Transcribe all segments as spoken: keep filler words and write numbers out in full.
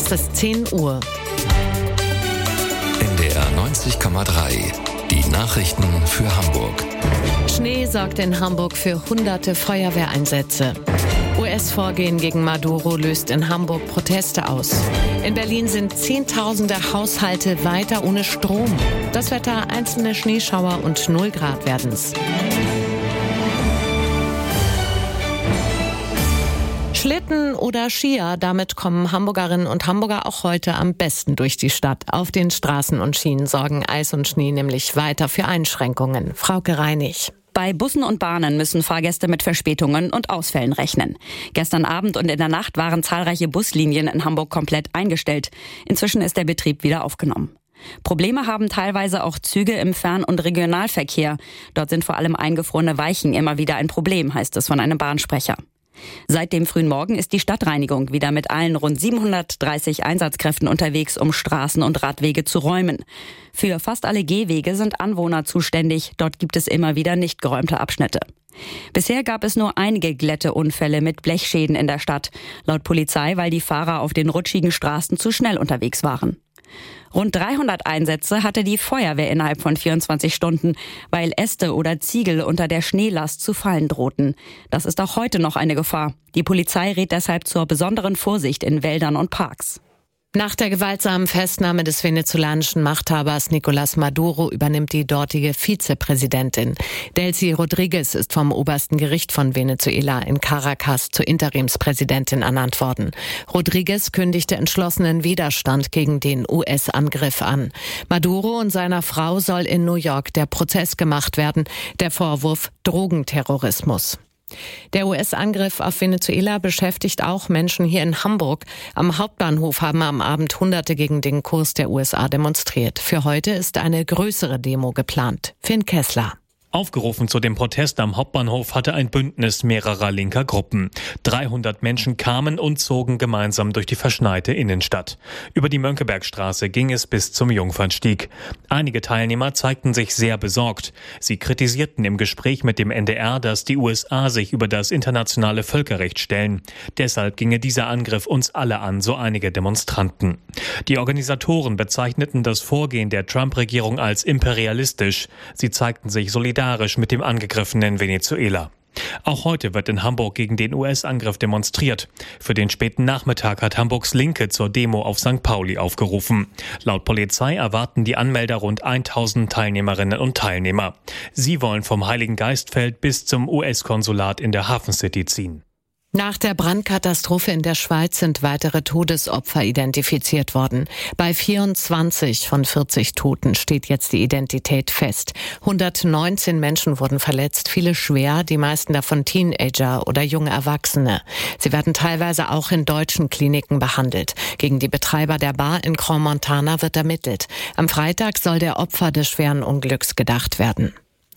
Es ist zehn Uhr. N D R neunzig Komma drei. Die Nachrichten für Hamburg. Schnee sorgt in Hamburg für hunderte Feuerwehreinsätze. U S-Vorgehen gegen Maduro löst in Hamburg Proteste aus. In Berlin sind Zehntausende Haushalte weiter ohne Strom. Das Wetter: einzelne Schneeschauer und null Grad werden's. Schlitten oder Skier, damit kommen Hamburgerinnen und Hamburger auch heute am besten durch die Stadt. Auf den Straßen und Schienen sorgen Eis und Schnee nämlich weiter für Einschränkungen. Frauke Reinig. Bei Bussen und Bahnen müssen Fahrgäste mit Verspätungen und Ausfällen rechnen. Gestern Abend und in der Nacht waren zahlreiche Buslinien in Hamburg komplett eingestellt. Inzwischen ist der Betrieb wieder aufgenommen. Probleme haben teilweise auch Züge im Fern- und Regionalverkehr. Dort sind vor allem eingefrorene Weichen immer wieder ein Problem, heißt es von einem Bahnsprecher. Seit dem frühen Morgen ist die Stadtreinigung wieder mit allen rund siebenhundertdreißig Einsatzkräften unterwegs, um Straßen und Radwege zu räumen. Für fast alle Gehwege sind Anwohner zuständig. Dort gibt es immer wieder nicht geräumte Abschnitte. Bisher gab es nur einige Glätteunfälle mit Blechschäden in der Stadt. Laut Polizei, weil die Fahrer auf den rutschigen Straßen zu schnell unterwegs waren. Rund dreihundert Einsätze hatte die Feuerwehr innerhalb von vierundzwanzig Stunden, weil Äste oder Ziegel unter der Schneelast zu fallen drohten. Das ist auch heute noch eine Gefahr. Die Polizei rät deshalb zur besonderen Vorsicht in Wäldern und Parks. Nach der gewaltsamen Festnahme des venezolanischen Machthabers Nicolás Maduro übernimmt die dortige Vizepräsidentin. Delcy Rodríguez ist vom obersten Gericht von Venezuela in Caracas zur Interimspräsidentin ernannt worden. Rodríguez kündigte entschlossenen Widerstand gegen den U S-Angriff an. Maduro und seiner Frau soll in New York der Prozess gemacht werden, der Vorwurf Drogenterrorismus. Der U S-Angriff auf Venezuela beschäftigt auch Menschen hier in Hamburg. Am Hauptbahnhof haben am Abend Hunderte gegen den Kurs der U S A demonstriert. Für heute ist eine größere Demo geplant. Finn Kessler. Aufgerufen zu dem Protest am Hauptbahnhof hatte ein Bündnis mehrerer linker Gruppen. dreihundert Menschen kamen und zogen gemeinsam durch die verschneite Innenstadt. Über die Mönckebergstraße ging es bis zum Jungfernstieg. Einige Teilnehmer zeigten sich sehr besorgt. Sie kritisierten im Gespräch mit dem N D R, dass die U S A sich über das internationale Völkerrecht stellen. Deshalb ginge dieser Angriff uns alle an, so einige Demonstranten. Die Organisatoren bezeichneten das Vorgehen der Trump-Regierung als imperialistisch. Sie zeigten sich solidarisch mit dem angegriffenen Venezuela. Auch heute wird in Hamburg gegen den U S-Angriff demonstriert. Für den späten Nachmittag hat Hamburgs Linke zur Demo auf Sankt Pauli aufgerufen. Laut Polizei erwarten die Anmelder rund tausend Teilnehmerinnen und Teilnehmer. Sie wollen vom Heiligen Geistfeld bis zum U S-Konsulat in der Hafencity ziehen. Nach der Brandkatastrophe in der Schweiz sind weitere Todesopfer identifiziert worden. Bei vierundzwanzig von vierzig Toten steht jetzt die Identität fest. hundertneunzehn Menschen wurden verletzt, viele schwer, die meisten davon Teenager oder junge Erwachsene. Sie werden teilweise auch in deutschen Kliniken behandelt. Gegen die Betreiber der Bar in Crans-Montana wird ermittelt. Am Freitag soll der Opfer des schweren Unglücks gedacht werden.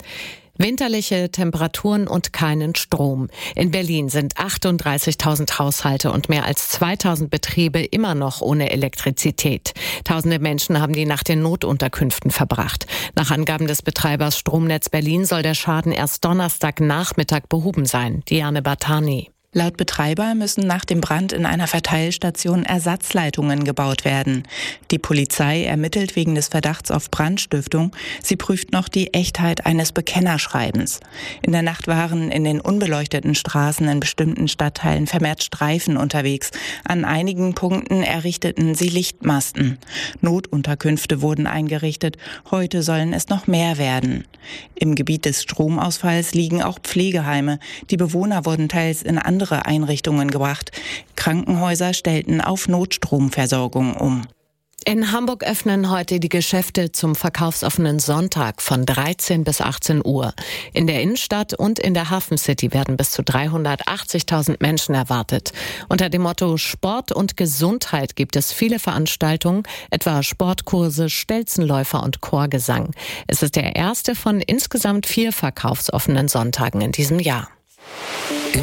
Winterliche Temperaturen und keinen Strom. In Berlin sind achtunddreißigtausend Haushalte und mehr als zweitausend Betriebe immer noch ohne Elektrizität. Tausende Menschen haben die Nacht in Notunterkünften verbracht. Nach Angaben des Betreibers Stromnetz Berlin soll der Schaden erst Donnerstagnachmittag behoben sein. Diane Bartani. Laut Betreiber müssen nach dem Brand in einer Verteilstation Ersatzleitungen gebaut werden. Die Polizei ermittelt wegen des Verdachts auf Brandstiftung. Sie prüft noch die Echtheit eines Bekennerschreibens. In der Nacht waren in den unbeleuchteten Straßen in bestimmten Stadtteilen vermehrt Streifen unterwegs. An einigen Punkten errichteten sie Lichtmasten. Notunterkünfte wurden eingerichtet. Heute sollen es noch mehr werden. Im Gebiet des Stromausfalls liegen auch Pflegeheime. Die Bewohner wurden teils in andere Einrichtungen gebracht. Krankenhäuser stellten auf Notstromversorgung um. In Hamburg öffnen heute die Geschäfte zum verkaufsoffenen Sonntag von dreizehn bis achtzehn Uhr. In der Innenstadt und in der Hafencity werden bis zu dreihundertachtzigtausend Menschen erwartet. Unter dem Motto Sport und Gesundheit gibt es viele Veranstaltungen, etwa Sportkurse, Stelzenläufer und Chorgesang. Es ist der erste von insgesamt vier verkaufsoffenen Sonntagen in diesem Jahr.